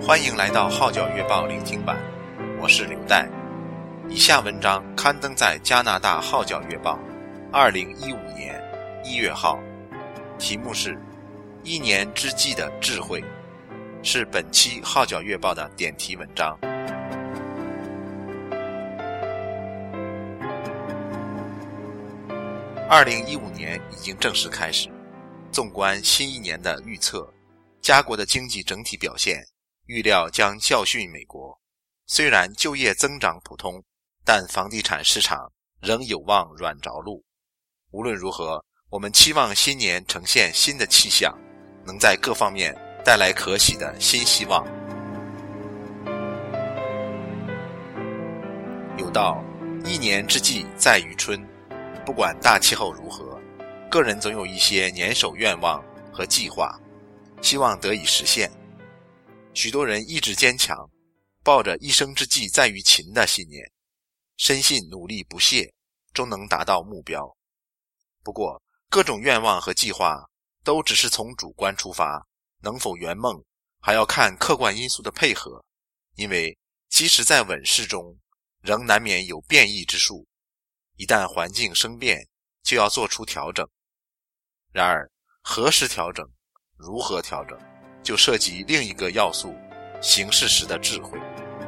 欢迎来到号角月报聆听版，我是刘代。以下文章刊登在加拿大号角月报2015年1月号，题目是一年之计的智慧，是本期号角月报的点题文章。2015年已经正式开始，纵观新一年的预测，加国的经济整体表现预料将教训美国。虽然就业增长普通，但房地产市场仍有望软着陆。无论如何，我们期望新年呈现新的气象，能在各方面带来可喜的新希望。有道，一年之计在于春。不管大气候如何，个人总有一些年首愿望和计划，希望得以实现。许多人意志坚强，抱着一生之计在于勤的信念，深信努力不懈，终能达到目标。不过，各种愿望和计划都只是从主观出发，能否圆梦，还要看客观因素的配合。因为即使在稳势中，仍难免有变异之数。一旦环境生变，就要做出调整。然而，何时调整，如何调整，就涉及另一个要素，行事时的智慧。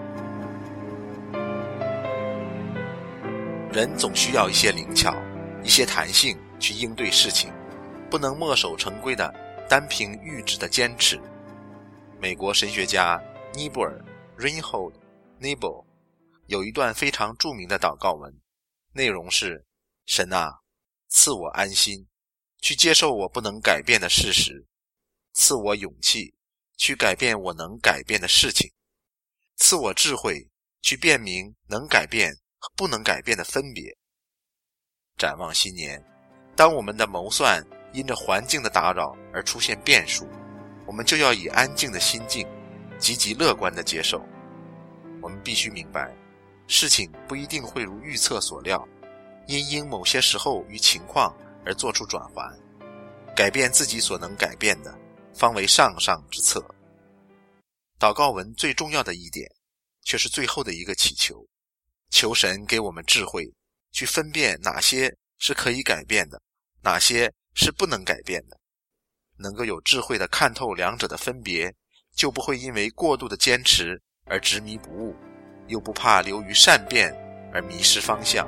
人总需要一些灵巧，一些弹性去应对事情，不能墨守成规的单凭预知的坚持。美国神学家尼泊尔 Reinhold Niebuhr 有一段非常著名的祷告文，内容是：神啊，赐我安心，去接受我不能改变的事实；赐我勇气，去改变我能改变的事情；赐我智慧，去辨明能改变和不能改变的分别。展望新年，当我们的谋算因着环境的打扰而出现变数，我们就要以安静的心境，积极乐观地接受。我们必须明白，事情不一定会如预测所料，因某些时候与情况而做出转换，改变自己所能改变的，方为上之策。祷告文最重要的一点，却是最后的一个祈求，求神给我们智慧，去分辨哪些是可以改变的，哪些是不能改变的。能够有智慧地看透两者的分别，就不会因为过度的坚持而执迷不悟，又不怕流于善变而迷失方向。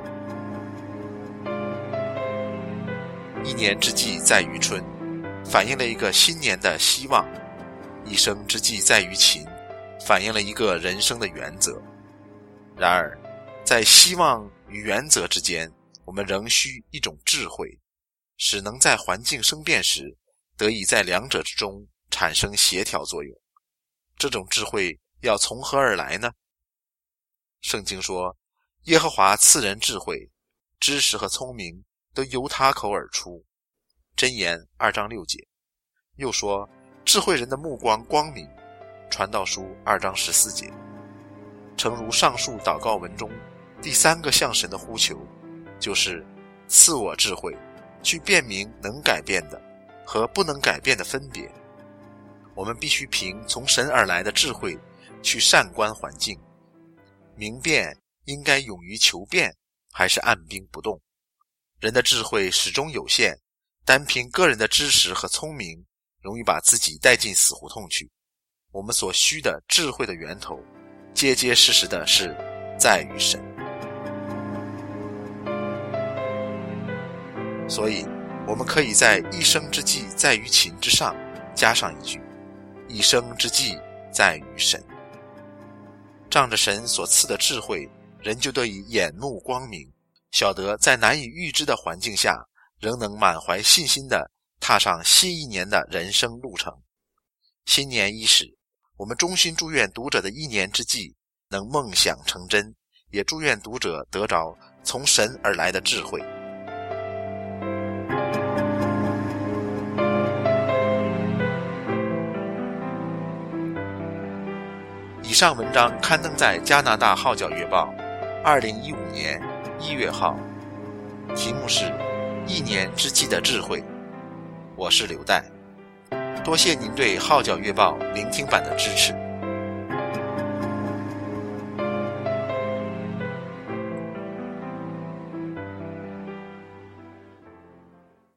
一年之计在于春，反映了一个新年的希望；一生之计在于勤，反映了一个人生的原则。然而，在希望与原则之间，我们仍需一种智慧，使能在环境生变时，得以在两者之中产生协调作用。这种智慧要从何而来呢？圣经说，耶和华赐人智慧，知识和聪明都由他口而出。箴言2章6节。又说，智慧人的目光光明。传道书2章14节。诚如上述祷告文中第三个向神的呼求，就是赐我智慧，去辨明能改变的和不能改变的分别。我们必须凭从神而来的智慧去善观环境，明辨应该勇于求变，还是按兵不动。人的智慧始终有限，单凭个人的知识和聪明，容易把自己带进死胡同去。我们所需的智慧的源头，结结实实的是在于神。所以，我们可以在一生之计在于勤之上，加上一句：一生之计在于神。仗着神所赐的智慧，人就得以眼目光明，晓得在难以预知的环境下，仍能满怀信心地踏上新一年的人生路程。新年伊始，我们衷心祝愿读者的一年之计能梦想成真，也祝愿读者得着从神而来的智慧。以上文章刊登在加拿大号角月报2015年1月号，题目是一年之计的智慧。我是刘代，多谢您对号角月报聆听版的支持。